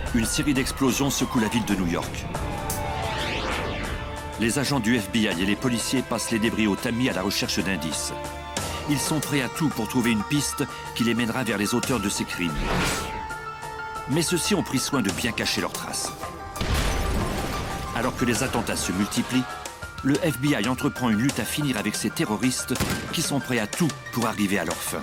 une série d'explosions secoue la ville de New York. Les agents du FBI et les policiers passent les débris au tamis à la recherche d'indices. Ils sont prêts à tout pour trouver une piste qui les mènera vers les auteurs de ces crimes. Mais ceux-ci ont pris soin de bien cacher leurs traces. Alors que les attentats se multiplient, le FBI entreprend une lutte à finir avec ces terroristes qui sont prêts à tout pour arriver à leur fin.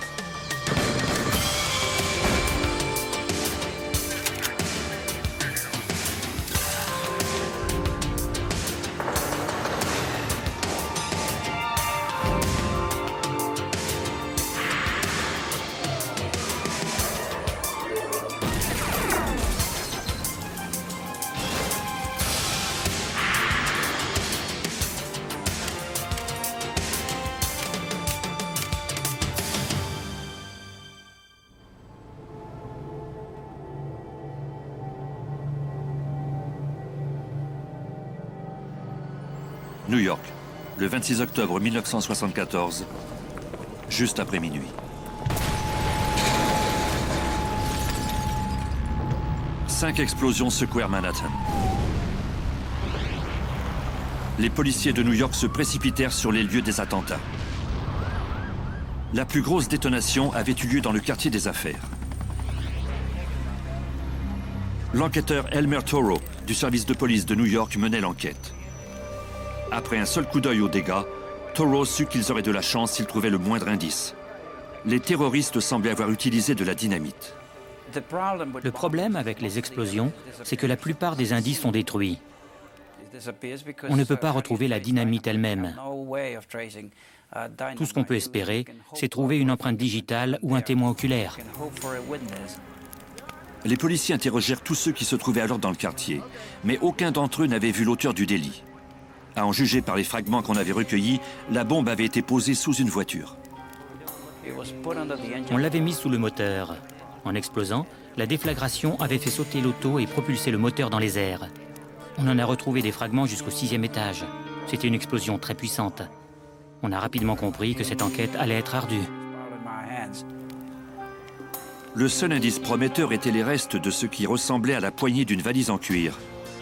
New York, le 26 octobre 1974, juste après minuit. Cinq explosions secouèrent Manhattan. Les policiers de New York se précipitèrent sur les lieux des attentats. La plus grosse détonation avait eu lieu dans le quartier des Affaires. L'enquêteur Elmer Toro, du service de police de New York, menait l'enquête. Après un seul coup d'œil aux dégâts, Toro sut qu'ils auraient de la chance s'ils trouvaient le moindre indice. Les terroristes semblaient avoir utilisé de la dynamite. Le problème avec les explosions, c'est que la plupart des indices sont détruits. On ne peut pas retrouver la dynamite elle-même. Tout ce qu'on peut espérer, c'est trouver une empreinte digitale ou un témoin oculaire. Les policiers interrogèrent tous ceux qui se trouvaient alors dans le quartier, mais aucun d'entre eux n'avait vu l'auteur du délit. À en juger par les fragments qu'on avait recueillis, la bombe avait été posée sous une voiture. On l'avait mise sous le moteur. En explosant, la déflagration avait fait sauter l'auto et propulsé le moteur dans les airs. On en a retrouvé des fragments jusqu'au 6e étage. C'était une explosion très puissante. On a rapidement compris que cette enquête allait être ardue. Le seul indice prometteur était les restes de ce qui ressemblait à la poignée d'une valise en cuir.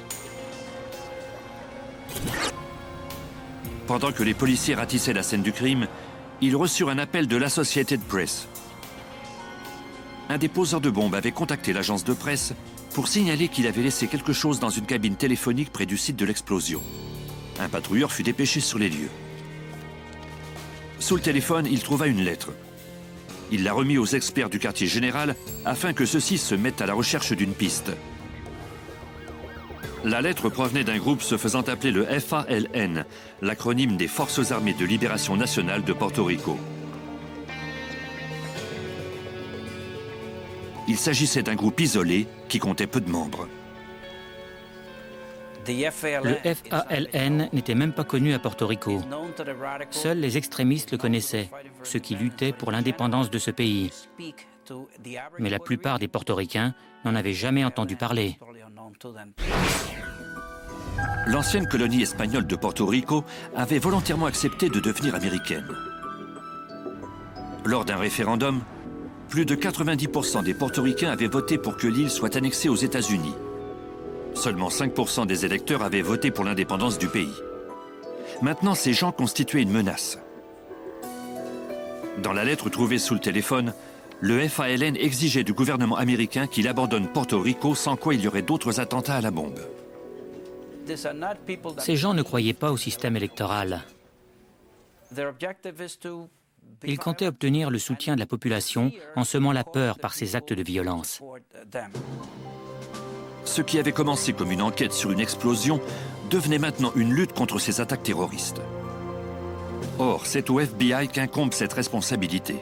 Pendant que les policiers ratissaient la scène du crime, ils reçurent un appel de l'Associated Press. Un des poseurs de bombes avait contacté l'agence de presse pour signaler qu'il avait laissé quelque chose dans une cabine téléphonique près du site de l'explosion. Un patrouilleur fut dépêché sur les lieux. Sous le téléphone, il trouva une lettre. Il la remit aux experts du quartier général afin que ceux-ci se mettent à la recherche d'une piste. La lettre provenait d'un groupe se faisant appeler le FALN, l'acronyme des Forces armées de libération nationale de Porto Rico. Il s'agissait d'un groupe isolé qui comptait peu de membres. Le FALN n'était même pas connu à Porto Rico. Seuls les extrémistes le connaissaient, ceux qui luttaient pour l'indépendance de ce pays. Mais la plupart des Portoricains n'en avaient jamais entendu parler. L'ancienne colonie espagnole de Porto Rico avait volontairement accepté de devenir américaine. Lors d'un référendum, plus de 90% des Portoricains avaient voté pour que l'île soit annexée aux États-Unis. Seulement 5% des électeurs avaient voté pour l'indépendance du pays. Maintenant, ces gens constituaient une menace. Dans la lettre trouvée sous le téléphone, le FALN exigeait du gouvernement américain qu'il abandonne Porto Rico, sans quoi il y aurait d'autres attentats à la bombe. Ces gens ne croyaient pas au système électoral. Ils comptaient obtenir le soutien de la population en semant la peur par ces actes de violence. Ce qui avait commencé comme une enquête sur une explosion devenait maintenant une lutte contre ces attaques terroristes. Or, c'est au FBI qu'incombe cette responsabilité.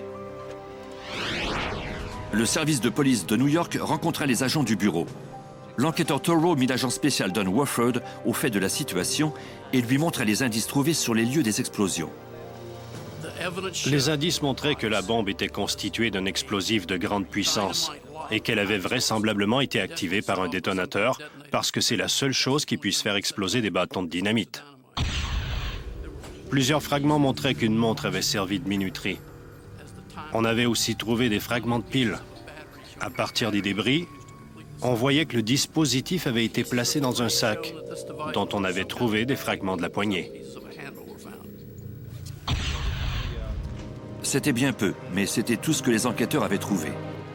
Le service de police de New York rencontra les agents du bureau. L'enquêteur Toro mit l'agent spécial Don Wofford au fait de la situation et lui montra les indices trouvés sur les lieux des explosions. Les indices montraient que la bombe était constituée d'un explosif de grande puissance et qu'elle avait vraisemblablement été activée par un détonateur parce que c'est la seule chose qui puisse faire exploser des bâtons de dynamite. Plusieurs fragments montraient qu'une montre avait servi de minuterie. On avait aussi trouvé des fragments de piles. À partir des débris, On voyait que le dispositif avait été placé dans un sac, dont on avait trouvé des fragments de la poignée. C'était bien peu, mais c'était tout ce que les enquêteurs avaient trouvé.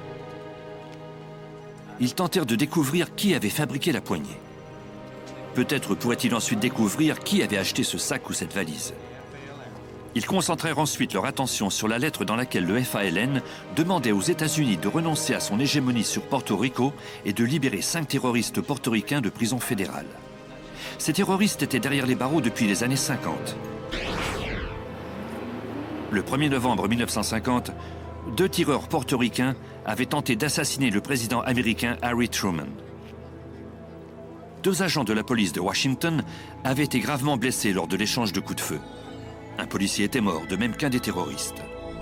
Ils tentèrent de découvrir qui avait fabriqué la poignée. Peut-être pourraient-ils ensuite découvrir qui avait acheté ce sac ou cette valise. Ils concentrèrent ensuite leur attention sur la lettre dans laquelle le FALN demandait aux États-Unis de renoncer à son hégémonie sur Porto Rico et de libérer 5 terroristes portoricains de prison fédérale. Ces terroristes étaient derrière les barreaux depuis les années 50. Le 1er novembre 1950, 2 tireurs portoricains avaient tenté d'assassiner le président américain Harry Truman. 2 agents de la police de Washington avaient été gravement blessés lors de l'échange de coups de feu. Un policier était mort, de même qu'un des terroristes.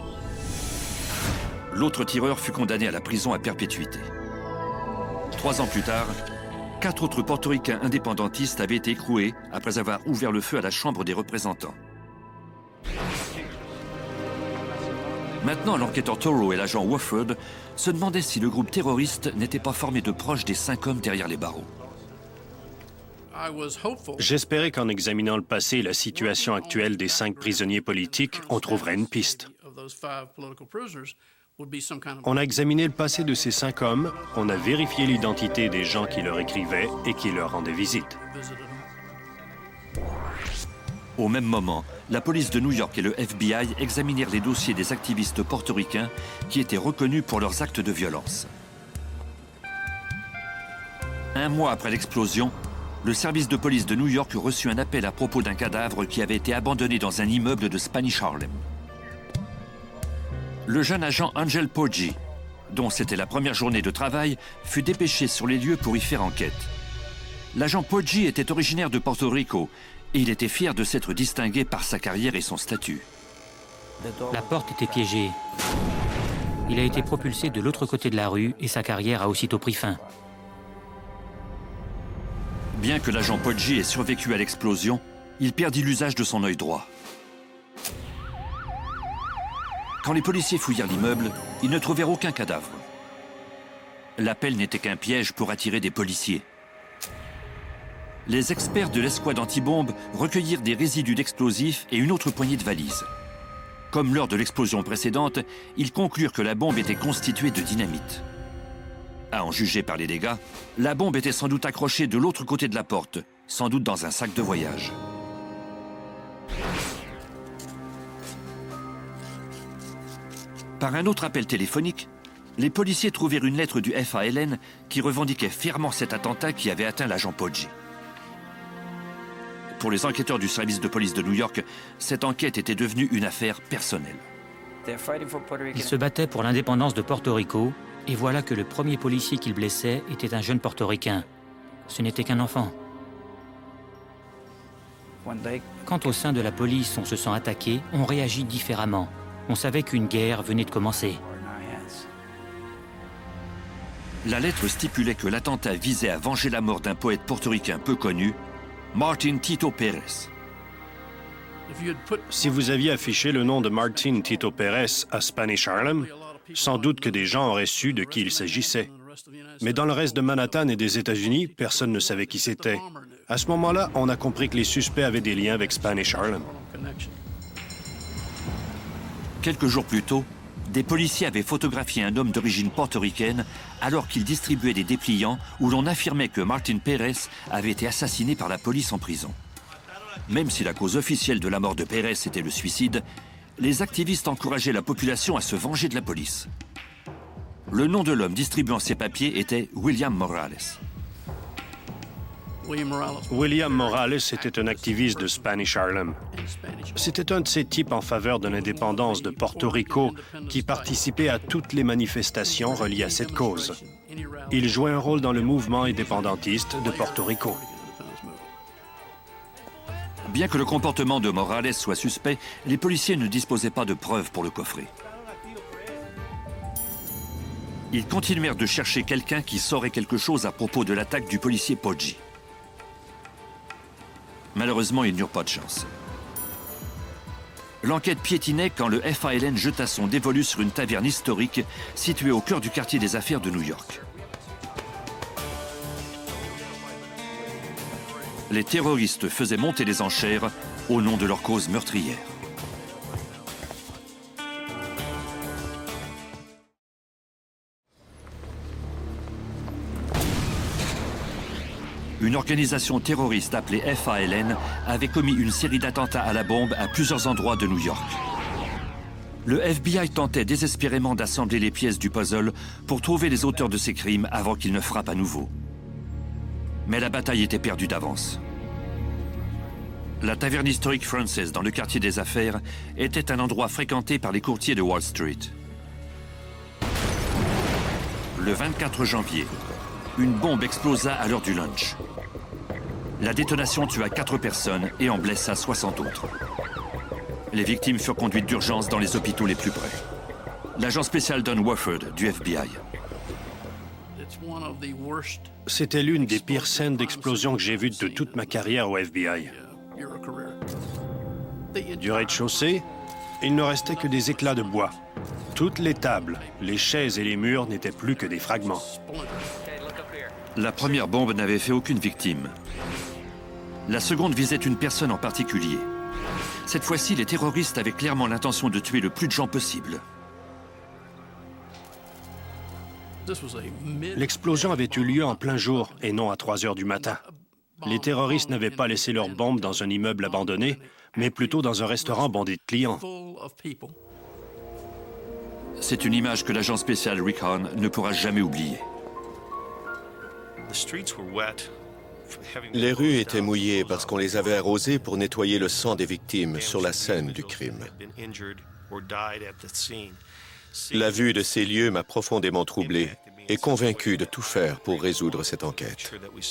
L'autre tireur fut condamné à la prison à perpétuité. 3 ans plus tard, 4 autres portoricains indépendantistes avaient été écroués après avoir ouvert le feu à la Chambre des représentants. Maintenant, l'enquêteur Toro et l'agent Wofford se demandaient si le groupe terroriste n'était pas formé de proches des 5 hommes derrière les barreaux. J'espérais qu'en examinant le passé et la situation actuelle des 5 prisonniers politiques, on trouverait une piste. On a examiné le passé de ces 5 hommes, on a vérifié l'identité des gens qui leur écrivaient et qui leur rendaient visite. Au même moment, la police de New York et le FBI examinèrent les dossiers des activistes portoricains qui étaient reconnus pour leurs actes de violence. 1 mois après l'explosion, le service de police de New York reçut un appel à propos d'un cadavre qui avait été abandonné dans un immeuble de Spanish Harlem. Le jeune agent Angel Poggi, dont c'était la première journée de travail, fut dépêché sur les lieux pour y faire enquête. L'agent Poggi était originaire de Porto Rico et il était fier de s'être distingué par sa carrière et son statut. La porte était piégée. Il a été propulsé de l'autre côté de la rue et sa carrière a aussitôt pris fin. Bien que l'agent Poggi ait survécu à l'explosion, il perdit l'usage de son œil droit. Quand les policiers fouillèrent l'immeuble, ils ne trouvèrent aucun cadavre. L'appel n'était qu'un piège pour attirer des policiers. Les experts de l'escouade antibombe recueillirent des résidus d'explosifs et une autre poignée de valises. Comme lors de l'explosion précédente, ils conclurent que la bombe était constituée de dynamite. À en juger par les dégâts, la bombe était sans doute accrochée de l'autre côté de la porte, sans doute dans un sac de voyage. Par un autre appel téléphonique, les policiers trouvèrent une lettre du FALN qui revendiquait fièrement cet attentat qui avait atteint l'agent Poggi. Pour les enquêteurs du service de police de New York, cette enquête était devenue une affaire personnelle. Ils se battaient pour l'indépendance de Porto Rico, et voilà que le premier policier qu'ils blessaient était un jeune portoricain. Ce n'était qu'un enfant. Quand au sein de la police on se sent attaqué, on réagit différemment. On savait qu'une guerre venait de commencer. La lettre stipulait que l'attentat visait à venger la mort d'un poète portoricain peu connu, Martin Tito Pérez. Si vous aviez affiché le nom de Martin Tito Pérez à Spanish Harlem, sans doute que des gens auraient su de qui il s'agissait. Mais dans le reste de Manhattan et des États-Unis, personne ne savait qui c'était. À ce moment-là, on a compris que les suspects avaient des liens avec Spanish Harlem. Quelques jours plus tôt, des policiers avaient photographié un homme d'origine portoricaine alors qu'il distribuait des dépliants où l'on affirmait que Martin Pérez avait été assassiné par la police en prison. Même si la cause officielle de la mort de Pérez était le suicide, les activistes encourageaient la population à se venger de la police. Le nom de l'homme distribuant ces papiers était William Morales. William Morales était un activiste de Spanish Harlem. C'était un de ces types en faveur de l'indépendance de Porto Rico qui participait à toutes les manifestations reliées à cette cause. Il jouait un rôle dans le mouvement indépendantiste de Porto Rico. Bien que le comportement de Morales soit suspect, les policiers ne disposaient pas de preuves pour le coffrer. Ils continuèrent de chercher quelqu'un qui saurait quelque chose à propos de l'attaque du policier Poggi. Malheureusement, ils n'eurent pas de chance. L'enquête piétinait quand le FALN jeta son dévolu sur une taverne historique située au cœur du quartier des affaires de New York. les terroristes faisaient monter les enchères au nom de leur cause meurtrière. Une organisation terroriste appelée FALN avait commis une série d'attentats à la bombe à plusieurs endroits de New York. Le FBI tentait désespérément d'assembler les pièces du puzzle pour trouver les auteurs de ces crimes avant qu'ils ne frappent à nouveau. Mais la bataille était perdue d'avance. La taverne historique Frances, dans le quartier des affaires, était un endroit fréquenté par les courtiers de Wall Street. Le 24 janvier, une bombe explosa à l'heure du lunch. La détonation tua 4 personnes et en blessa 60 autres. Les victimes furent conduites d'urgence dans les hôpitaux les plus près. L'agent spécial Don Wofford du FBI. C'était l'une des pires scènes d'explosion que j'ai vues de toute ma carrière au FBI. Du rez-de-chaussée, il ne restait que des éclats de bois. Toutes les tables, les chaises et les murs n'étaient plus que des fragments. La première bombe n'avait fait aucune victime. La seconde visait une personne en particulier. Cette fois-ci, les terroristes avaient clairement l'intention de tuer le plus de gens possible. L'explosion avait eu lieu en plein jour et non à 3 heures du matin. Les terroristes n'avaient pas laissé leur bombe dans un immeuble abandonné, mais plutôt dans un restaurant bondé de clients. C'est une image que l'agent spécial Rick Hahn ne pourra jamais oublier. Les rues étaient mouillées parce qu'on les avait arrosées pour nettoyer le sang des victimes sur la scène du crime. La vue de ces lieux m'a profondément troublé et convaincu de tout faire pour résoudre cette enquête.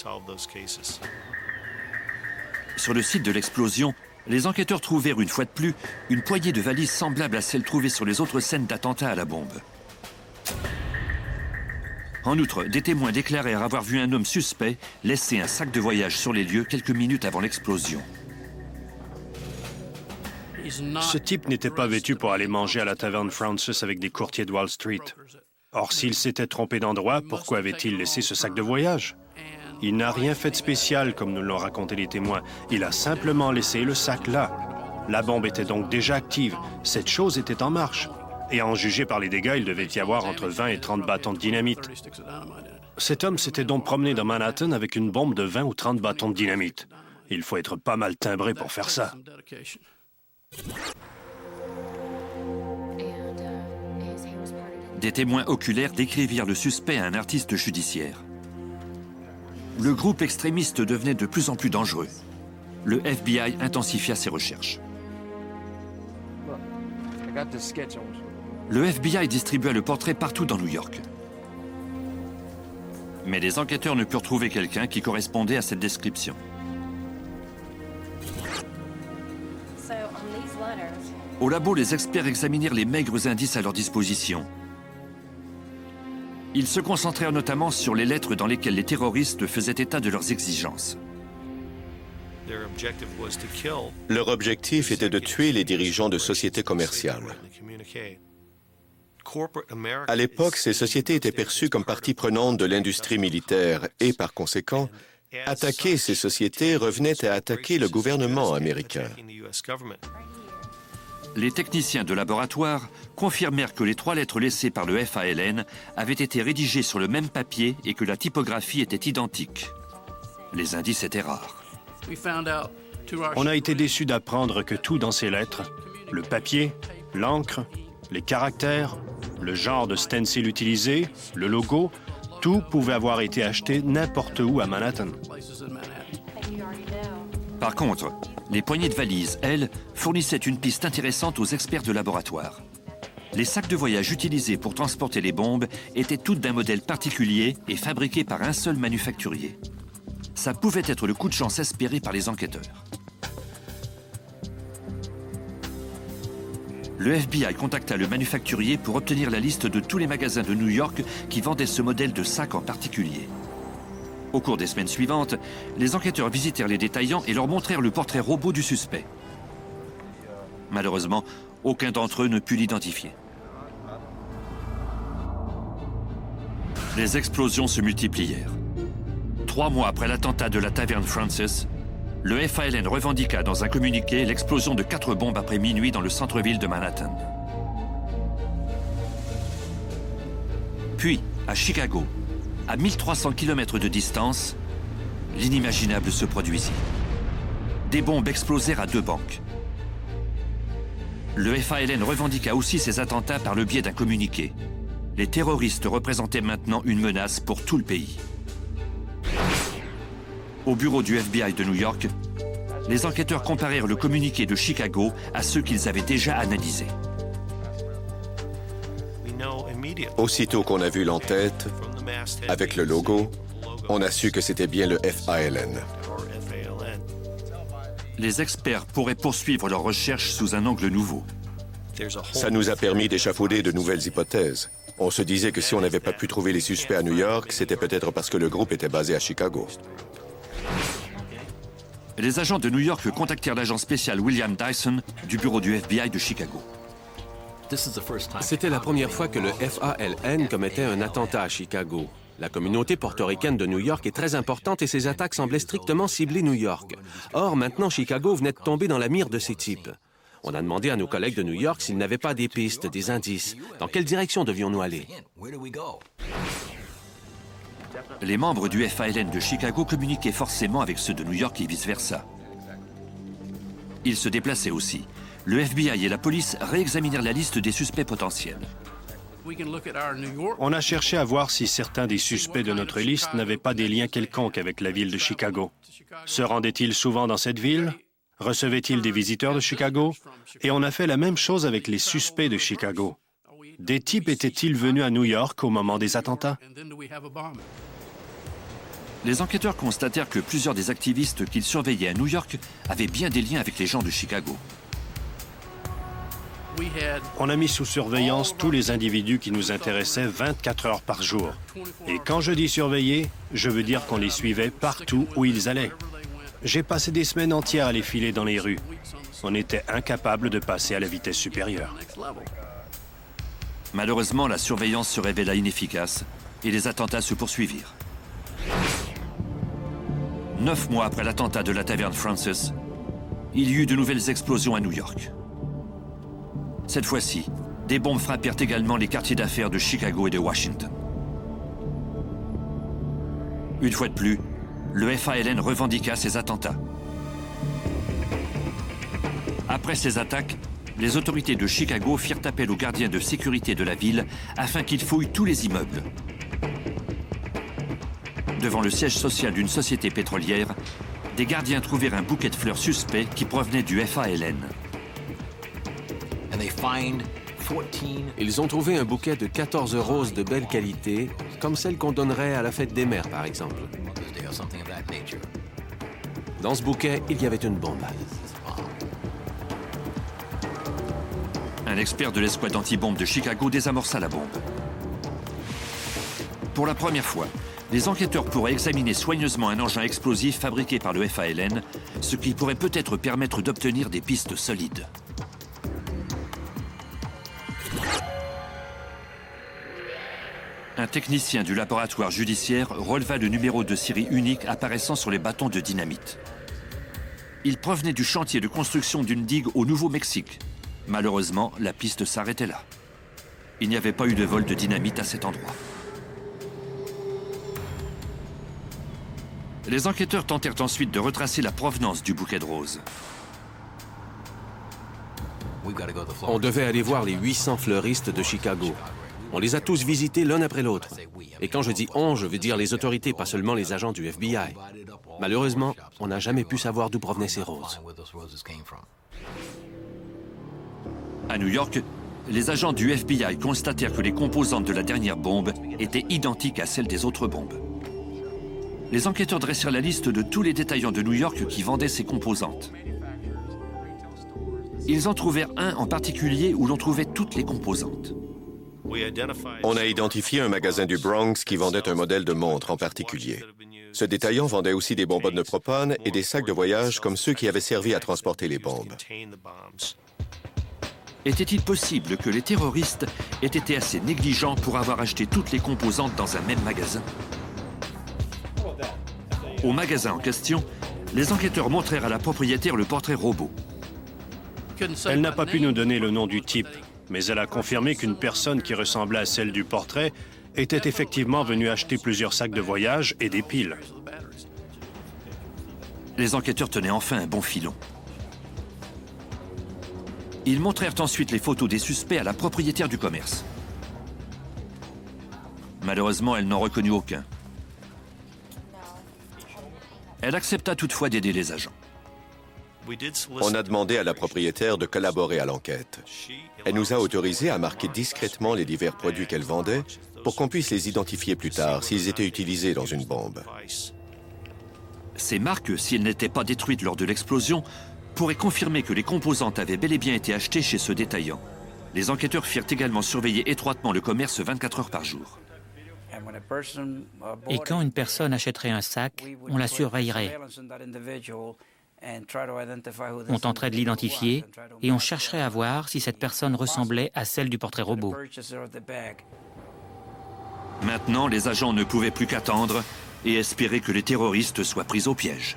Sur le site de l'explosion, les enquêteurs trouvèrent une fois de plus une poignée de valises semblables à celles trouvées sur les autres scènes d'attentats à la bombe. En outre, des témoins déclarèrent avoir vu un homme suspect laisser un sac de voyage sur les lieux quelques minutes avant l'explosion. Ce type n'était pas vêtu pour aller manger à la taverne Frances avec des courtiers de Wall Street. Or, s'il s'était trompé d'endroit, pourquoi avait-il laissé ce sac de voyage? Il n'a rien fait de spécial, comme nous l'ont raconté les témoins. Il a simplement laissé le sac là. La bombe était donc déjà active. Cette chose était en marche. Et à en juger par les dégâts, il devait y avoir entre 20 et 30 bâtons de dynamite. Cet homme s'était donc promené dans Manhattan avec une bombe de 20 ou 30 bâtons de dynamite. Il faut être pas mal timbré pour faire ça. Des témoins oculaires décrivirent le suspect à un artiste judiciaire. Le groupe extrémiste devenait de plus en plus dangereux. Le FBI intensifia ses recherches. Le FBI distribua le portrait partout dans New York. Mais les enquêteurs ne purent trouver quelqu'un qui correspondait à cette description. Au labo, les experts examinèrent les maigres indices à leur disposition. Ils se concentrèrent notamment sur les lettres dans lesquelles les terroristes faisaient état de leurs exigences. Leur objectif était de tuer les dirigeants de sociétés commerciales. À l'époque, ces sociétés étaient perçues comme partie prenante de l'industrie militaire et, par conséquent, attaquer ces sociétés revenait à attaquer le gouvernement américain. Les techniciens de laboratoire confirmèrent que les 3 lettres laissées par le FALN avaient été rédigées sur le même papier et que la typographie était identique. Les indices étaient rares. On a été déçus d'apprendre que tout dans ces lettres, le papier, l'encre, les caractères, le genre de stencil utilisé, le logo, tout pouvait avoir été acheté n'importe où à Manhattan. Par contre, les poignées de valises, elles, fournissaient une piste intéressante aux experts de laboratoire. Les sacs de voyage utilisés pour transporter les bombes étaient toutes d'un modèle particulier et fabriqués par un seul manufacturier. Ça pouvait être le coup de chance espéré par les enquêteurs. Le FBI contacta le manufacturier pour obtenir la liste de tous les magasins de New York qui vendaient ce modèle de sac en particulier. Au cours des semaines suivantes, les enquêteurs visitèrent les détaillants et leur montrèrent le portrait robot du suspect. Malheureusement, aucun d'entre eux ne put l'identifier. Les explosions se multiplièrent. 3 mois après l'attentat de la taverne Frances, Le FALN revendiqua dans un communiqué l'explosion de 4 bombes après minuit dans le centre-ville de Manhattan. Puis, à Chicago, à 1300 km de distance, l'inimaginable se produisit. Des bombes explosèrent à 2 banques. Le FALN revendiqua aussi ces attentats par le biais d'un communiqué. Les terroristes représentaient maintenant une menace pour tout le pays. Au bureau du FBI de New York, les enquêteurs comparèrent le communiqué de Chicago à ceux qu'ils avaient déjà analysés. Aussitôt qu'on a vu l'entête, avec le logo, on a su que c'était bien le FALN. Les experts pourraient poursuivre leurs recherches sous un angle nouveau. Ça nous a permis d'échafauder de nouvelles hypothèses. On se disait que si on n'avait pas pu trouver les suspects à New York, c'était peut-être parce que le groupe était basé à Chicago. Les agents de New York contactèrent l'agent spécial William Dyson du bureau du FBI de Chicago. C'était la première fois que le FALN commettait un attentat à Chicago. La communauté portoricaine de New York est très importante et ces attaques semblaient strictement cibler New York. Or, maintenant, Chicago venait de tomber dans la mire de ces types. On a demandé à nos collègues de New York s'ils n'avaient pas des pistes, des indices. Dans quelle direction devions-nous aller? Les membres du FALN de Chicago communiquaient forcément avec ceux de New York et vice-versa. Ils se déplaçaient aussi. Le FBI et la police réexaminèrent la liste des suspects potentiels. On a cherché à voir si certains des suspects de notre liste n'avaient pas des liens quelconques avec la ville de Chicago. Se rendaient-ils souvent dans cette ville? Recevaient-ils des visiteurs de Chicago? Et on a fait la même chose avec les suspects de Chicago. Des types étaient-ils venus à New York au moment des attentats? Les enquêteurs constatèrent que plusieurs des activistes qu'ils surveillaient à New York avaient bien des liens avec les gens de Chicago. On a mis sous surveillance tous les individus qui nous intéressaient 24 heures par jour. Et quand je dis surveiller, je veux dire qu'on les suivait partout où ils allaient. J'ai passé des semaines entières à les filer dans les rues. On était incapable de passer à la vitesse supérieure. Malheureusement, la surveillance se révéla inefficace et les attentats se poursuivirent. 9 mois après l'attentat de la taverne Francis, il y eut de nouvelles explosions à New York. Cette fois-ci, des bombes frappèrent également les quartiers d'affaires de Chicago et de Washington. Une fois de plus, le FALN revendiqua ces attentats. Après ces attaques, les autorités de Chicago firent appel aux gardiens de sécurité de la ville afin qu'ils fouillent tous les immeubles. Devant le siège social d'une société pétrolière, des gardiens trouvèrent un bouquet de fleurs suspect qui provenait du FALN. Ils ont trouvé un bouquet de 14 roses de belle qualité, comme celles qu'on donnerait à la fête des mères, par exemple. Dans ce bouquet, il y avait une bombe. Un expert de l'escouade anti-bombe de Chicago désamorça la bombe. Pour la première fois, les enquêteurs pourraient examiner soigneusement un engin explosif fabriqué par le FALN, ce qui pourrait peut-être permettre d'obtenir des pistes solides. Un technicien du laboratoire judiciaire releva le numéro de série unique apparaissant sur les bâtons de dynamite. Il provenait du chantier de construction d'une digue au Nouveau-Mexique. Malheureusement, la piste s'arrêtait là. Il n'y avait pas eu de vol de dynamite à cet endroit. Les enquêteurs tentèrent ensuite de retracer la provenance du bouquet de roses. On devait aller voir les 800 fleuristes de Chicago. On les a tous visités l'un après l'autre. Et quand je dis « on », je veux dire les autorités, pas seulement les agents du FBI. Malheureusement, on n'a jamais pu savoir d'où provenaient ces roses. À New York, les agents du FBI constatèrent que les composantes de la dernière bombe étaient identiques à celles des autres bombes. Les enquêteurs dressèrent la liste de tous les détaillants de New York qui vendaient ces composantes. Ils en trouvèrent un en particulier où l'on trouvait toutes les composantes. On a identifié un magasin du Bronx qui vendait un modèle de montre en particulier. Ce détaillant vendait aussi des bonbonnes de propane et des sacs de voyage comme ceux qui avaient servi à transporter les bombes. Était-il possible que les terroristes aient été assez négligents pour avoir acheté toutes les composantes dans un même magasin? Au magasin en question, Les enquêteurs montrèrent à la propriétaire le portrait robot. Elle n'a pas pu nous donner le nom du type, mais elle a confirmé qu'une personne qui ressemblait à celle du portrait était effectivement venue acheter plusieurs sacs de voyage et des piles. Les enquêteurs tenaient enfin un bon filon. Ils montrèrent ensuite les photos des suspects à la propriétaire du commerce. Malheureusement, elle n'en reconnut aucun. Elle accepta toutefois d'aider les agents. On a demandé à la propriétaire de collaborer à l'enquête. Elle nous a autorisés à marquer discrètement les divers produits qu'elle vendait pour qu'on puisse les identifier plus tard s'ils étaient utilisés dans une bombe. Ces marques, si elles n'étaient pas détruites lors de l'explosion, pourraient confirmer que les composantes avaient bel et bien été achetées chez ce détaillant. Les enquêteurs firent également surveiller étroitement le commerce 24 heures par jour. Et quand une personne achèterait un sac, on la surveillerait. On tenterait de l'identifier et on chercherait à voir si cette personne ressemblait à celle du portrait robot. Maintenant, les agents ne pouvaient plus qu'attendre et espérer que les terroristes soient pris au piège.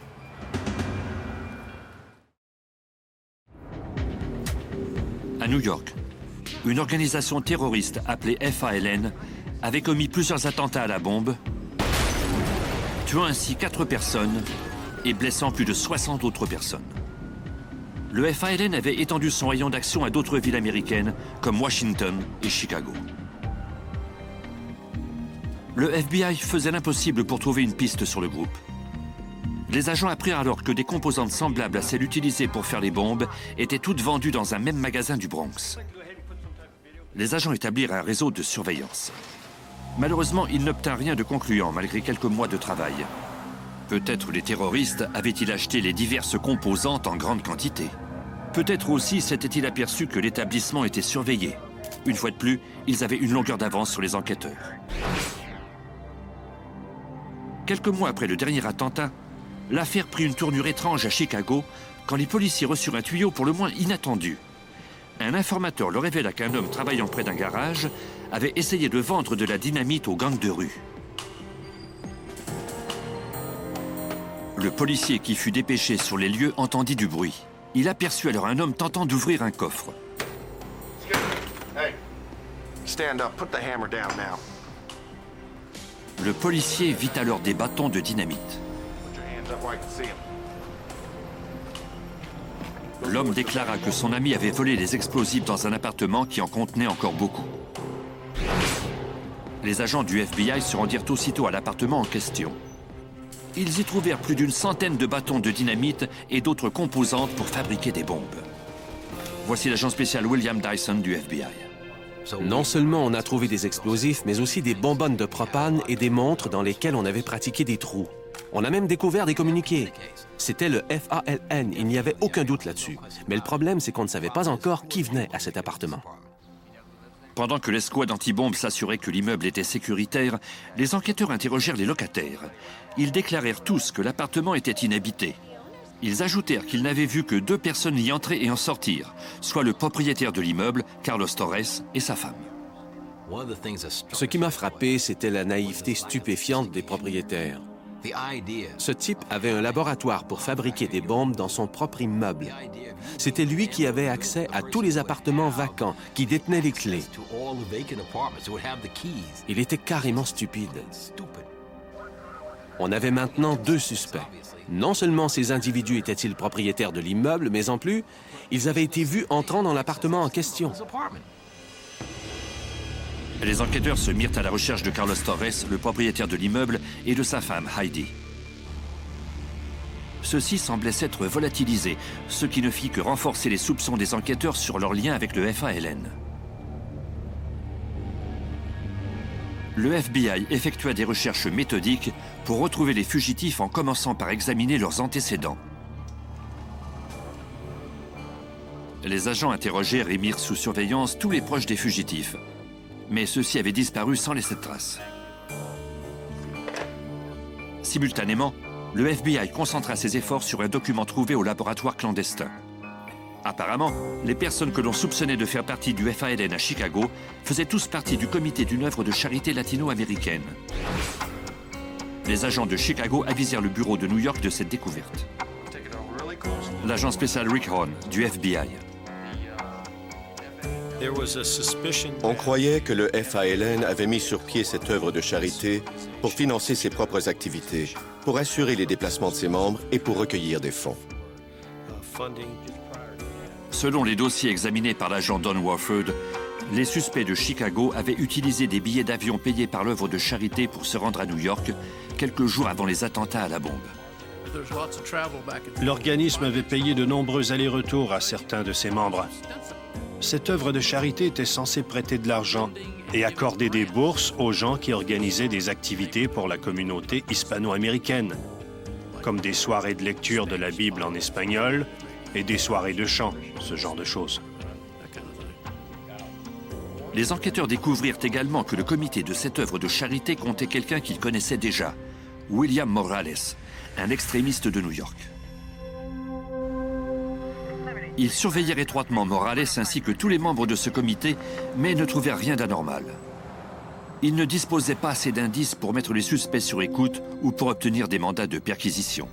À New York, une organisation terroriste appelée FALN avait commis plusieurs attentats à la bombe, tuant ainsi 4 personnes et blessant plus de 60 autres personnes. Le FALN avait étendu son rayon d'action à d'autres villes américaines comme Washington et Chicago. Le FBI faisait l'impossible pour trouver une piste sur le groupe. Les agents apprirent alors que des composantes semblables à celles utilisées pour faire les bombes étaient toutes vendues dans un même magasin du Bronx. Les agents établirent un réseau de surveillance. Malheureusement, ils n'obtinrent rien de concluant malgré quelques mois de travail. Peut-être les terroristes avaient-ils acheté les diverses composantes en grande quantité. Peut-être aussi s'étaient-ils aperçus que l'établissement était surveillé. Une fois de plus, ils avaient une longueur d'avance sur les enquêteurs. Quelques mois après le dernier attentat, l'affaire prit une tournure étrange à Chicago quand les policiers reçurent un tuyau pour le moins inattendu. Un informateur leur révéla qu'un homme travaillant près d'un garage avait essayé de vendre de la dynamite aux gangs de rue. Le policier qui fut dépêché sur les lieux entendit du bruit. Il aperçut alors un homme tentant d'ouvrir un coffre. Hey, stand up, put the hammer down now. Le policier vit alors des bâtons de dynamite. Put your hands up where I can see 'em. L'homme déclara que son ami avait volé les explosifs dans un appartement qui en contenait encore beaucoup. Les agents du FBI se rendirent aussitôt à l'appartement en question. Ils y trouvèrent plus d'une centaine de bâtons de dynamite et d'autres composantes pour fabriquer des bombes. Voici l'agent spécial William Dyson du FBI. Non seulement on a trouvé des explosifs, mais aussi des bonbonnes de propane et des montres dans lesquelles on avait pratiqué des trous. On a même découvert des communiqués. C'était le FALN, il n'y avait aucun doute là-dessus. Mais le problème, c'est qu'on ne savait pas encore qui venait à cet appartement. Pendant que l'escouade anti-bombe s'assurait que l'immeuble était sécuritaire, les enquêteurs interrogèrent les locataires. Ils déclarèrent tous que l'appartement était inhabité. Ils ajoutèrent qu'ils n'avaient vu que 2 personnes y entrer et en sortir, soit le propriétaire de l'immeuble, Carlos Torres, et sa femme. Ce qui m'a frappé, c'était la naïveté stupéfiante des propriétaires. Ce type avait un laboratoire pour fabriquer des bombes dans son propre immeuble. C'était lui qui avait accès à tous les appartements vacants, qui détenait les clés. Il était carrément stupide. On avait maintenant 2 suspects. Non seulement ces individus étaient-ils propriétaires de l'immeuble, mais en plus, ils avaient été vus entrant dans l'appartement en question. Les enquêteurs se mirent à la recherche de Carlos Torres, le propriétaire de l'immeuble, et de sa femme, Heidi. Ceux-ci semblaient s'être volatilisés, ce qui ne fit que renforcer les soupçons des enquêteurs sur leur lien avec le FALN. Le FBI effectua des recherches méthodiques pour retrouver les fugitifs en commençant par examiner leurs antécédents. Les agents interrogèrent et mirent sous surveillance tous les proches des fugitifs. Mais ceux-ci avaient disparu sans laisser de traces. Simultanément, le FBI concentra ses efforts sur un document trouvé au laboratoire clandestin. Apparemment, les personnes que l'on soupçonnait de faire partie du FALN à Chicago faisaient tous partie du comité d'une œuvre de charité latino-américaine. Les agents de Chicago avisèrent le bureau de New York de cette découverte. L'agent spécial Rick Horn, du FBI. On croyait que le FALN avait mis sur pied cette œuvre de charité pour financer ses propres activités, pour assurer les déplacements de ses membres et pour recueillir des fonds. Selon les dossiers examinés par l'agent Don Warford, les suspects de Chicago avaient utilisé des billets d'avion payés par l'œuvre de charité pour se rendre à New York quelques jours avant les attentats à la bombe. L'organisme avait payé de nombreux allers-retours à certains de ses membres. Cette œuvre de charité était censée prêter de l'argent et accorder des bourses aux gens qui organisaient des activités pour la communauté hispano-américaine, comme des soirées de lecture de la Bible en espagnol et des soirées de chant, ce genre de choses. Les enquêteurs découvrirent également que le comité de cette œuvre de charité comptait quelqu'un qu'ils connaissaient déjà, William Morales, un extrémiste de New York. Ils surveillèrent étroitement Morales ainsi que tous les membres de ce comité, mais ne trouvèrent rien d'anormal. Ils ne disposaient pas assez d'indices pour mettre les suspects sur écoute ou pour obtenir des mandats de perquisition.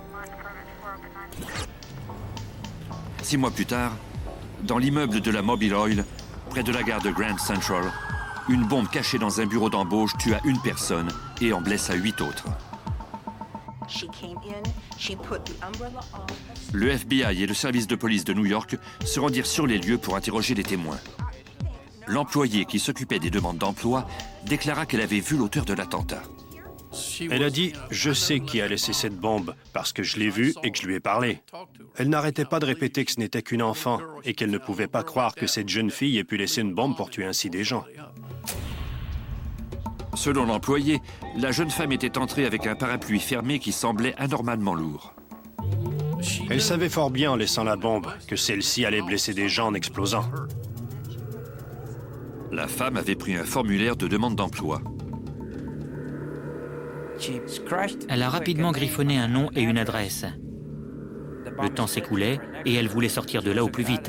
6 mois plus tard, dans l'immeuble de la Mobile Oil, près de la gare de Grand Central, une bombe cachée dans un bureau d'embauche tua une personne et en blessa 8 autres. Le FBI et le service de police de New York se rendirent sur les lieux pour interroger les témoins. L'employé qui s'occupait des demandes d'emploi déclara qu'elle avait vu l'auteur de l'attentat. Elle a dit « Je sais qui a laissé cette bombe parce que je l'ai vue et que je lui ai parlé ». Elle n'arrêtait pas de répéter que ce n'était qu'une enfant et qu'elle ne pouvait pas croire que cette jeune fille ait pu laisser une bombe pour tuer ainsi des gens. Selon l'employé, la jeune femme était entrée avec un parapluie fermé qui semblait anormalement lourd. Elle savait fort bien en laissant la bombe que celle-ci allait blesser des gens en explosant. La femme avait pris un formulaire de demande d'emploi. Elle a rapidement griffonné un nom et une adresse. Le temps s'écoulait et elle voulait sortir de là au plus vite.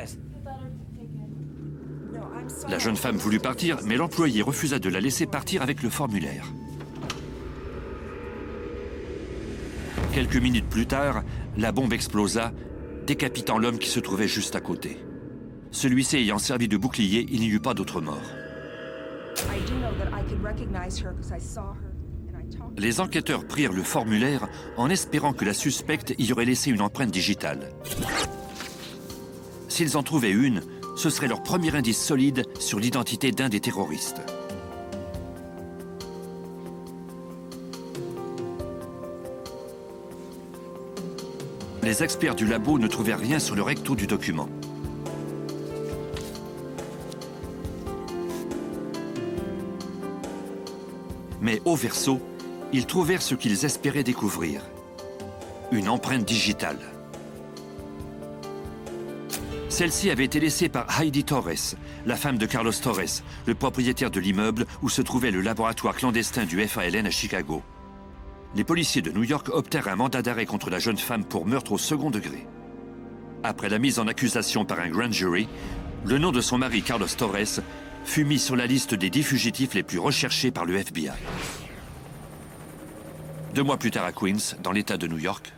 La jeune femme voulut partir, mais l'employé refusa de la laisser partir avec le formulaire. Quelques minutes plus tard, la bombe explosa, décapitant l'homme qui se trouvait juste à côté. Celui-ci ayant servi de bouclier, il n'y eut pas d'autres morts. Les enquêteurs prirent le formulaire en espérant que la suspecte y aurait laissé une empreinte digitale. S'ils en trouvaient une, ce serait leur premier indice solide sur l'identité d'un des terroristes. Les experts du labo ne trouvèrent rien sur le recto du document. Mais au verso, ils trouvèrent ce qu'ils espéraient découvrir. Une empreinte digitale. Celle-ci avait été laissée par Heidi Torres, la femme de Carlos Torres, le propriétaire de l'immeuble où se trouvait le laboratoire clandestin du FALN à Chicago. Les policiers de New York obtinrent un mandat d'arrêt contre la jeune femme pour meurtre au second degré. Après la mise en accusation par un grand jury, le nom de son mari Carlos Torres fut mis sur la liste des 10 fugitifs les plus recherchés par le FBI. 2 mois plus tard à Queens, dans l'État de New York,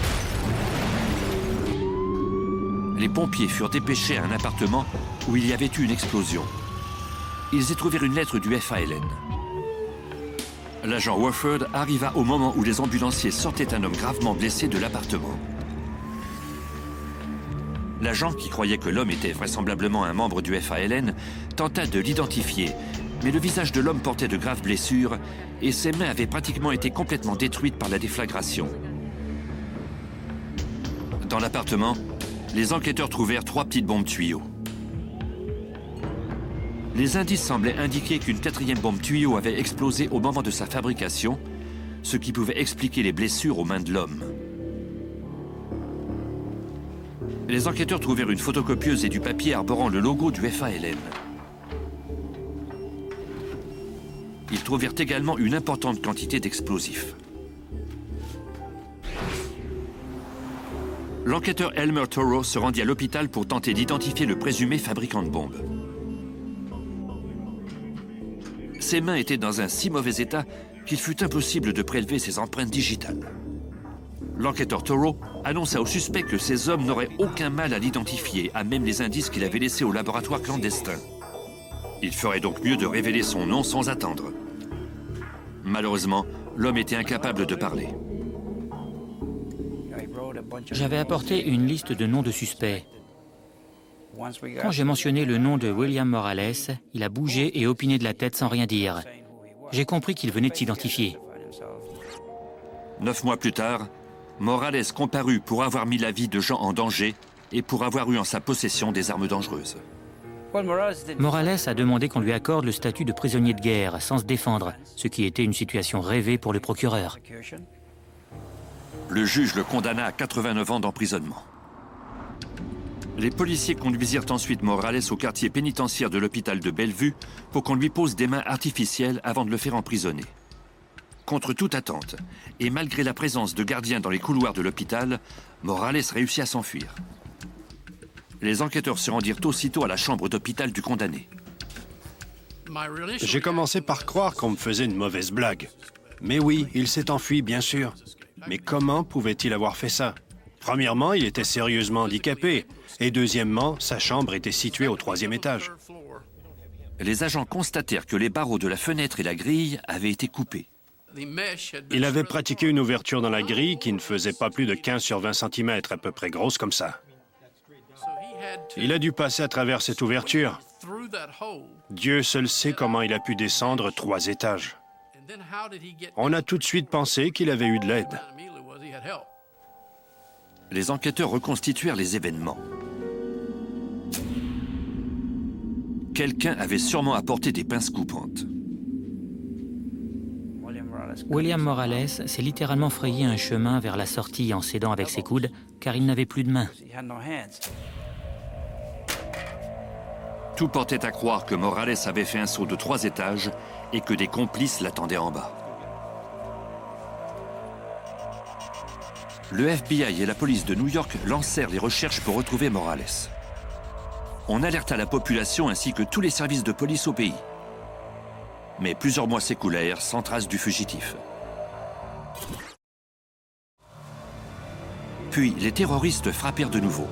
les pompiers furent dépêchés à un appartement où il y avait eu une explosion. Ils y trouvèrent une lettre du FALN. L'agent Warford arriva au moment où les ambulanciers sortaient un homme gravement blessé de l'appartement. L'agent, qui croyait que l'homme était vraisemblablement un membre du FALN, tenta de l'identifier, mais le visage de l'homme portait de graves blessures et ses mains avaient pratiquement été complètement détruites par la déflagration. Dans l'appartement, les enquêteurs trouvèrent 3 petites bombes tuyaux. Les indices semblaient indiquer qu'une 4e bombe tuyau avait explosé au moment de sa fabrication, ce qui pouvait expliquer les blessures aux mains de l'homme. Les enquêteurs trouvèrent une photocopieuse et du papier arborant le logo du FALN. Ils trouvèrent également une importante quantité d'explosifs. L'enquêteur Elmer Toro se rendit à l'hôpital pour tenter d'identifier le présumé fabricant de bombes. Ses mains étaient dans un si mauvais état qu'il fut impossible de prélever ses empreintes digitales. L'enquêteur Toro annonça au suspect que ces hommes n'auraient aucun mal à l'identifier, à même les indices qu'il avait laissés au laboratoire clandestin. Il ferait donc mieux de révéler son nom sans attendre. Malheureusement, l'homme était incapable de parler. J'avais apporté une liste de noms de suspects. Quand j'ai mentionné le nom de William Morales, il a bougé et opiné de la tête sans rien dire. J'ai compris qu'il venait de s'identifier. 9 mois plus tard, Morales comparut pour avoir mis la vie de gens en danger et pour avoir eu en sa possession des armes dangereuses. Morales a demandé qu'on lui accorde le statut de prisonnier de guerre sans se défendre, ce qui était une situation rêvée pour le procureur. Le juge le condamna à 89 ans d'emprisonnement. Les policiers conduisirent ensuite Morales au quartier pénitentiaire de l'hôpital de Bellevue pour qu'on lui pose des mains artificielles avant de le faire emprisonner. Contre toute attente, et malgré la présence de gardiens dans les couloirs de l'hôpital, Morales réussit à s'enfuir. Les enquêteurs se rendirent aussitôt à la chambre d'hôpital du condamné. J'ai commencé par croire qu'on me faisait une mauvaise blague. Mais oui, il s'est enfui, bien sûr. Mais comment pouvait-il avoir fait ça? Premièrement, il était sérieusement handicapé. Et deuxièmement, sa chambre était située au 3e étage. Les agents constatèrent que les barreaux de la fenêtre et la grille avaient été coupés. Il avait pratiqué une ouverture dans la grille qui ne faisait pas plus de 15 sur 20 cm, à peu près grosse comme ça. Il a dû passer à travers cette ouverture. Dieu seul sait comment il a pu descendre 3 étages. On a tout de suite pensé qu'il avait eu de l'aide. Les enquêteurs reconstituèrent les événements. Quelqu'un avait sûrement apporté des pinces coupantes. William Morales s'est littéralement frayé un chemin vers la sortie en s'aidant avec ses coudes, car il n'avait plus de mains. Tout portait à croire que Morales avait fait un saut de 3 étages et que des complices l'attendaient en bas. Le FBI et la police de New York lancèrent les recherches pour retrouver Morales. On alerta la population ainsi que tous les services de police au pays. Mais plusieurs mois s'écoulèrent sans trace du fugitif. Puis les terroristes frappèrent de nouveau.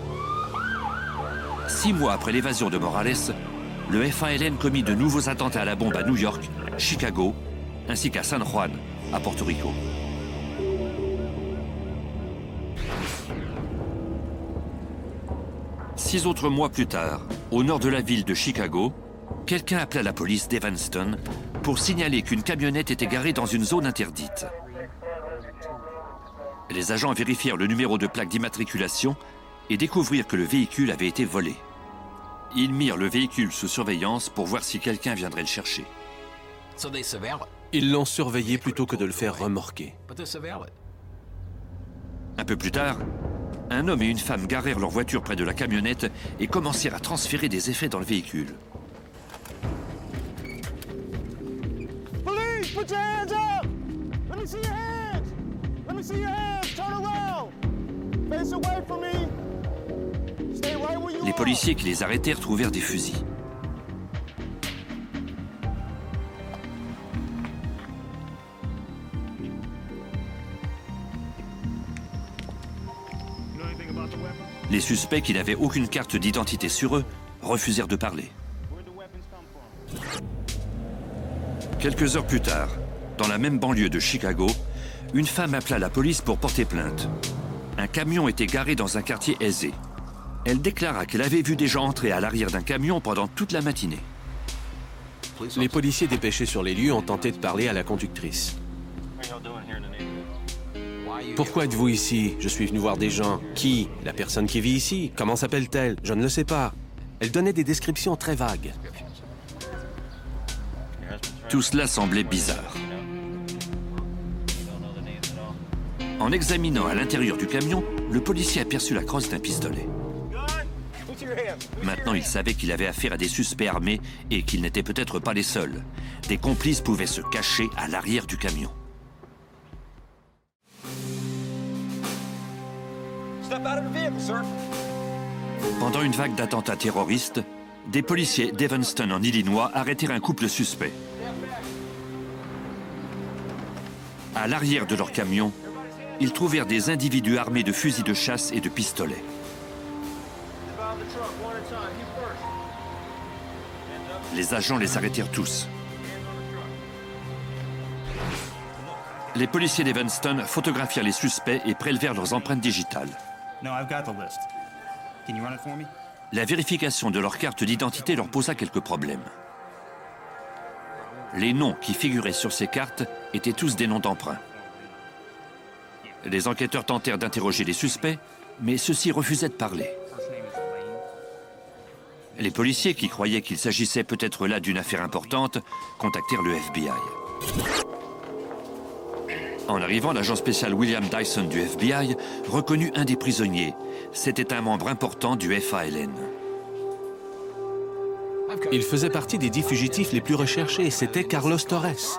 6 mois après l'évasion de Morales, le FALN commit de nouveaux attentats à la bombe à New York, Chicago, ainsi qu'à San Juan, à Porto Rico. Six autres mois plus tard, au nord de la ville de Chicago, quelqu'un appela la police d'Evanston pour signaler qu'une camionnette était garée dans une zone interdite. Les agents vérifièrent le numéro de plaque d'immatriculation et découvrirent que le véhicule avait été volé. Ils mirent le véhicule sous surveillance pour voir si quelqu'un viendrait le chercher. Ils l'ont surveillé plutôt que de le faire remorquer. Un peu plus tard, un homme et une femme garèrent leur voiture près de la camionnette et commencèrent à transférer des effets dans le véhicule. Police, put your hands up! Let me see your hands! Let me see your hands! Turn around! Face away from me! Stay right where you are! Les policiers qui les arrêtèrent trouvèrent des fusils. Les suspects qui n'avaient aucune carte d'identité sur eux refusèrent de parler. Quelques heures plus tard, dans la même banlieue de Chicago, une femme appela la police pour porter plainte. Un camion était garé dans un quartier aisé. Elle déclara qu'elle avait vu des gens entrer à l'arrière d'un camion pendant toute la matinée. Les policiers dépêchés sur les lieux ont tenté de parler à la conductrice. Pourquoi êtes-vous ici? Je suis venu voir des gens. Qui? La personne qui vit ici? Comment s'appelle-t-elle? Je ne le sais pas. Elle donnait des descriptions très vagues. Tout cela semblait bizarre. En examinant à l'intérieur du camion, le policier aperçut la crosse d'un pistolet. Maintenant, il savait qu'il avait affaire à des suspects armés et qu'ils n'étaient peut-être pas les seuls. Des complices pouvaient se cacher à l'arrière du camion. Pendant une vague d'attentats terroristes, des policiers d'Evanston en Illinois arrêtèrent un couple suspect. À l'arrière de leur camion, ils trouvèrent des individus armés de fusils de chasse et de pistolets. Les agents les arrêtèrent tous. Les policiers d'Evanston photographièrent les suspects et prélevèrent leurs empreintes digitales. La vérification de leur carte d'identité leur posa quelques problèmes. Les noms qui figuraient sur ces cartes étaient tous des noms d'emprunt. Les enquêteurs tentèrent d'interroger les suspects, mais ceux-ci refusaient de parler. Les policiers, qui croyaient qu'il s'agissait peut-être là d'une affaire importante, contactèrent le FBI. En arrivant, l'agent spécial William Dyson du FBI reconnut un des prisonniers. C'était un membre important du FALN. Il faisait partie des 10 fugitifs les plus recherchés. C'était Carlos Torres.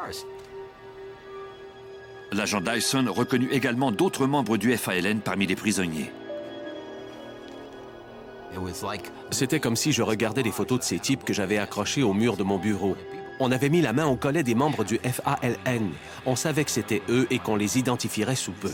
L'agent Dyson reconnut également d'autres membres du FALN parmi les prisonniers. C'était comme si je regardais les photos de ces types que j'avais accrochés au mur de mon bureau. On avait mis la main au collet des membres du FALN. On savait que c'était eux et qu'on les identifierait sous peu.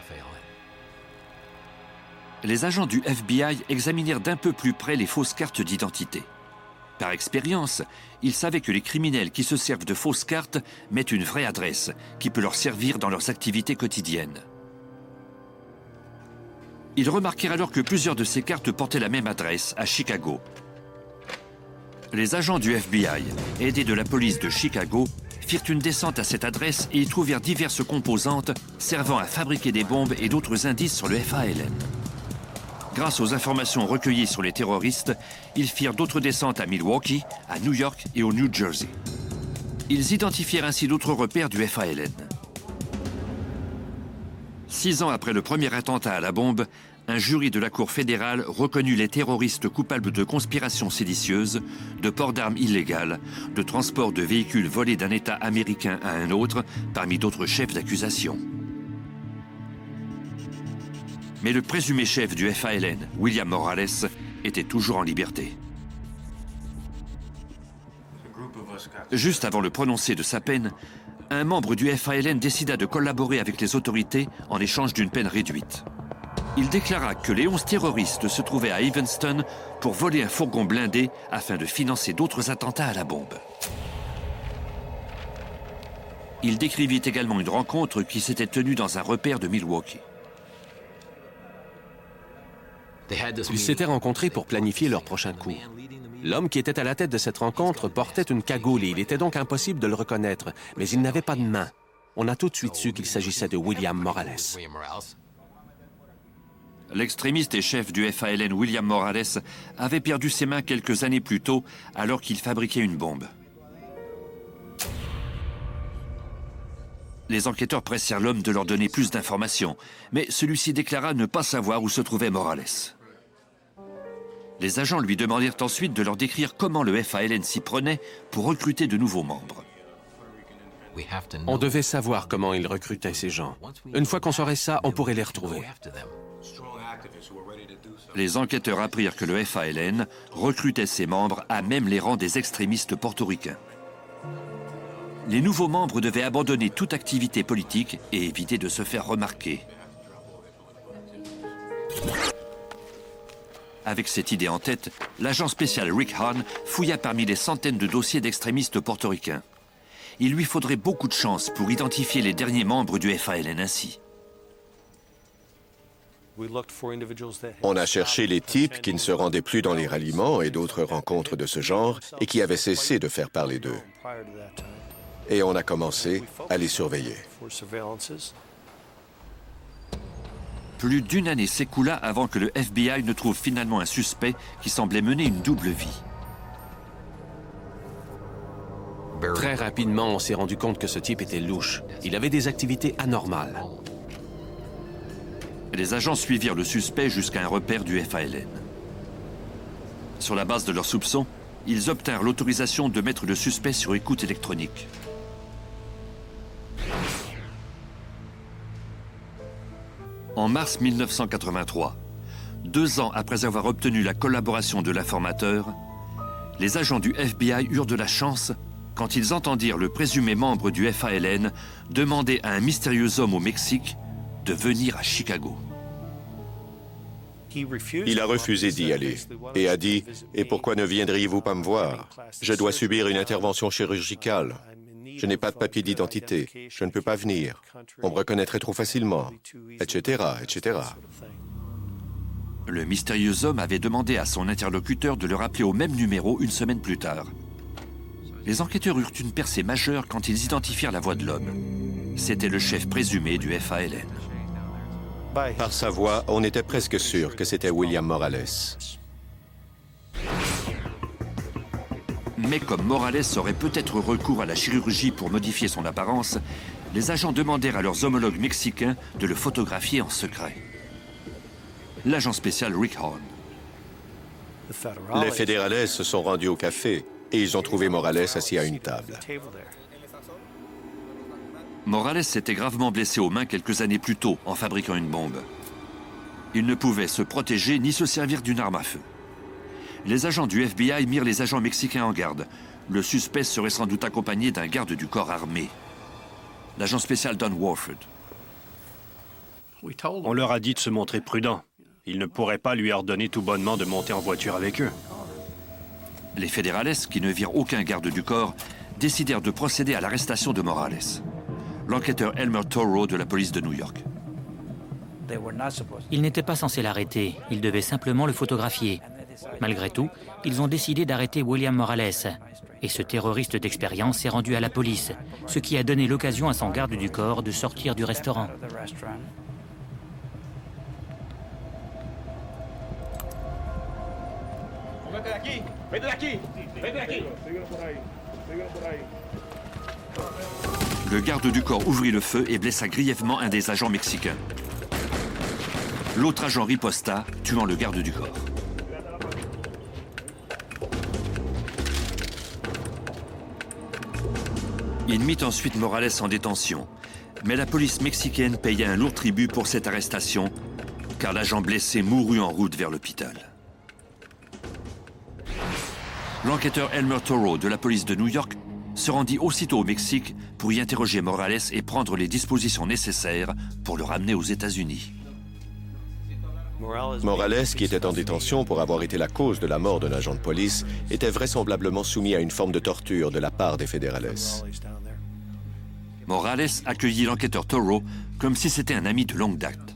Les agents du FBI examinèrent d'un peu plus près les fausses cartes d'identité. Par expérience, ils savaient que les criminels qui se servent de fausses cartes mettent une vraie adresse qui peut leur servir dans leurs activités quotidiennes. Ils remarquèrent alors que plusieurs de ces cartes portaient la même adresse, à Chicago. Les agents du FBI, aidés de la police de Chicago, firent une descente à cette adresse et y trouvèrent diverses composantes servant à fabriquer des bombes et d'autres indices sur le FALN. Grâce aux informations recueillies sur les terroristes, ils firent d'autres descentes à Milwaukee, à New York et au New Jersey. Ils identifièrent ainsi d'autres repères du FALN. 6 ans après le premier attentat à la bombe, un jury de la Cour fédérale reconnut les terroristes coupables de conspiration séditieuse, de port d'armes illégales, de transport de véhicules volés d'un État américain à un autre, parmi d'autres chefs d'accusation. Mais le présumé chef du FALN, William Morales, était toujours en liberté. Juste avant le prononcé de sa peine, un membre du FALN décida de collaborer avec les autorités en échange d'une peine réduite. Il déclara que les 11 terroristes se trouvaient à Evanston pour voler un fourgon blindé afin de financer d'autres attentats à la bombe. Il décrivit également une rencontre qui s'était tenue dans un repère de Milwaukee. Ils s'étaient rencontrés pour planifier leur prochain coup. L'homme qui était à la tête de cette rencontre portait une cagoule et il était donc impossible de le reconnaître, mais il n'avait pas de main. On a tout de suite su qu'il s'agissait de William Morales. L'extrémiste et chef du FALN William Morales avait perdu ses mains quelques années plus tôt alors qu'il fabriquait une bombe. Les enquêteurs pressèrent l'homme de leur donner plus d'informations, mais celui-ci déclara ne pas savoir où se trouvait Morales. Les agents lui demandèrent ensuite de leur décrire comment le FALN s'y prenait pour recruter de nouveaux membres. On devait savoir comment ils recrutaient ces gens. Une fois qu'on saurait ça, on pourrait les retrouver. Les enquêteurs apprirent que le FALN recrutait ses membres à même les rangs des extrémistes portoricains. Les nouveaux membres devaient abandonner toute activité politique et éviter de se faire remarquer. Avec cette idée en tête, l'agent spécial Rick Hahn fouilla parmi les centaines de dossiers d'extrémistes portoricains. Il lui faudrait beaucoup de chance pour identifier les derniers membres du FALN ainsi. On a cherché les types qui ne se rendaient plus dans les ralliements et d'autres rencontres de ce genre et qui avaient cessé de faire parler d'eux. Et on a commencé à les surveiller. Plus d'une année s'écoula avant que le FBI ne trouve finalement un suspect qui semblait mener une double vie. Très rapidement, on s'est rendu compte que ce type était louche. Il avait des activités anormales. Les agents suivirent le suspect jusqu'à un repère du FALN. Sur la base de leurs soupçons, ils obtinrent l'autorisation de mettre le suspect sur écoute électronique. En mars 1983, 2 ans après avoir obtenu la collaboration de l'informateur, les agents du FBI eurent de la chance quand ils entendirent le présumé membre du FALN demander à un mystérieux homme au Mexique de venir à Chicago. Il a refusé d'y aller et a dit « Et pourquoi ne viendriez-vous pas me voir? Je dois subir une intervention chirurgicale. Je n'ai pas de papier d'identité. Je ne peux pas venir. On me reconnaîtrait trop facilement, etc., etc. » Le mystérieux homme avait demandé à son interlocuteur de le rappeler au même numéro une semaine plus tard. Les enquêteurs eurent une percée majeure quand ils identifièrent la voix de l'homme. C'était le chef présumé du FALN. Par sa voix, on était presque sûr que c'était William Morales. Mais comme Morales aurait peut-être recours à la chirurgie pour modifier son apparence, les agents demandèrent à leurs homologues mexicains de le photographier en secret. L'agent spécial Rick Horn. Les fédérales se sont rendus au café et ils ont trouvé Morales assis à une table. Morales s'était gravement blessé aux mains quelques années plus tôt en fabriquant une bombe. Il ne pouvait se protéger ni se servir d'une arme à feu. Les agents du FBI mirent les agents mexicains en garde. Le suspect serait sans doute accompagné d'un garde du corps armé. L'agent spécial Don Warford. On leur a dit de se montrer prudents. Ils ne pourraient pas lui ordonner tout bonnement de monter en voiture avec eux. Les fédérales, qui ne virent aucun garde du corps, décidèrent de procéder à l'arrestation de Morales. L'enquêteur Elmer Toro de la police de New York. Ils n'étaient pas censés l'arrêter, ils devaient simplement le photographier. Malgré tout, ils ont décidé d'arrêter William Morales. Et ce terroriste d'expérience s'est rendu à la police, ce qui a donné l'occasion à son garde du corps de sortir du restaurant. Le garde du corps ouvrit le feu et blessa grièvement un des agents mexicains. L'autre agent riposta, tuant le garde du corps. Il mit ensuite Morales en détention, mais la police mexicaine paya un lourd tribut pour cette arrestation, car l'agent blessé mourut en route vers l'hôpital. L'enquêteur Elmer Toro de la police de New York se rendit aussitôt au Mexique pour y interroger Morales et prendre les dispositions nécessaires pour le ramener aux États-Unis. Morales, qui était en détention pour avoir été la cause de la mort d'un agent de police, était vraisemblablement soumis à une forme de torture de la part des fédérales. Morales accueillit l'enquêteur Toro comme si c'était un ami de longue date.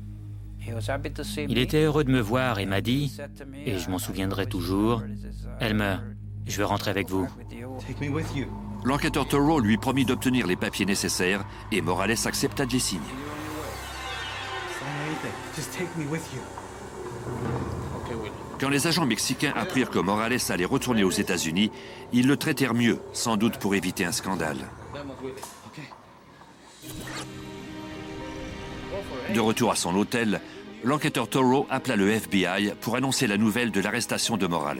Il était heureux de me voir et m'a dit, et je m'en souviendrai toujours, « Elmer, je veux rentrer avec vous. » L'enquêteur Toro lui promit d'obtenir les papiers nécessaires et Morales accepta de les signer. Quand les agents mexicains apprirent que Morales allait retourner aux États-Unis, ils le traitèrent mieux, sans doute pour éviter un scandale. De retour à son hôtel, l'enquêteur Toro appela le FBI pour annoncer la nouvelle de l'arrestation de Morales.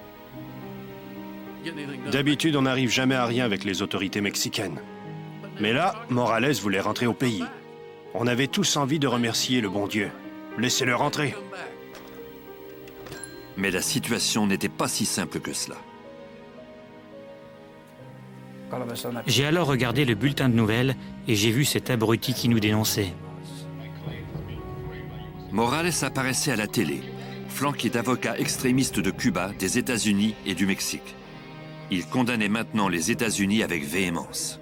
D'habitude, on n'arrive jamais à rien avec les autorités mexicaines. Mais là, Morales voulait rentrer au pays. On avait tous envie de remercier le bon Dieu. Laissez-le rentrer. Mais la situation n'était pas si simple que cela. J'ai alors regardé le bulletin de nouvelles et j'ai vu cet abruti qui nous dénonçait. Morales apparaissait à la télé, flanqué d'avocats extrémistes de Cuba, des États-Unis et du Mexique. Il condamnait maintenant les États-Unis avec véhémence.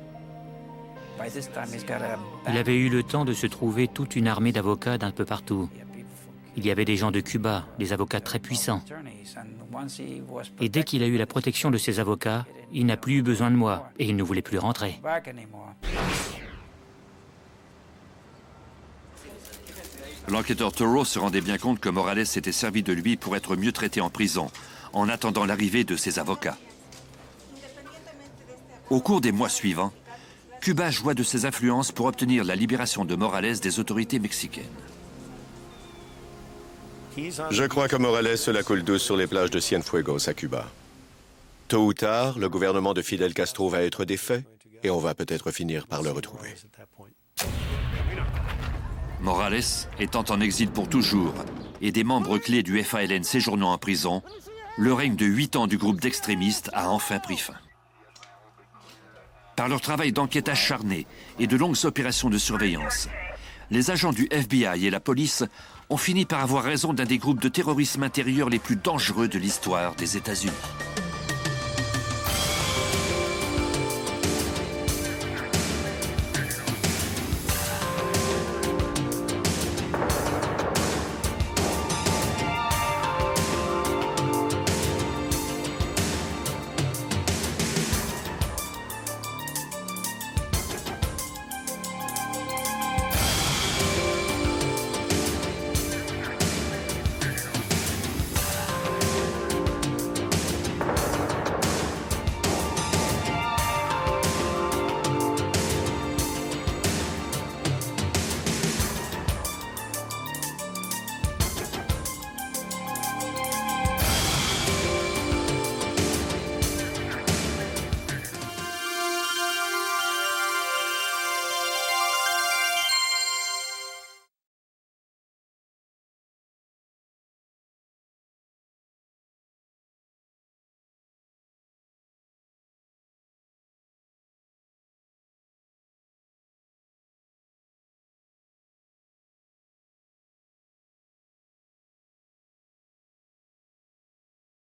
Il avait eu le temps de se trouver toute une armée d'avocats d'un peu partout. Il y avait des gens de Cuba, des avocats très puissants. Et dès qu'il a eu la protection de ses avocats, il n'a plus eu besoin de moi et il ne voulait plus rentrer. L'enquêteur Toro se rendait bien compte que Morales s'était servi de lui pour être mieux traité en prison, en attendant l'arrivée de ses avocats. Au cours des mois suivants, Cuba joua de ses influences pour obtenir la libération de Morales des autorités mexicaines. Je crois que Morales se la coule douce sur les plages de Cienfuegos à Cuba. Tôt ou tard, le gouvernement de Fidel Castro va être défait et on va peut-être finir par le retrouver. Morales étant en exil pour toujours et des membres clés du FALN séjournant en prison, le règne de 8 ans du groupe d'extrémistes a enfin pris fin. Par leur travail d'enquête acharné et de longues opérations de surveillance, les agents du FBI et la police ont fini par avoir raison d'un des groupes de terrorisme intérieur les plus dangereux de l'histoire des États-Unis.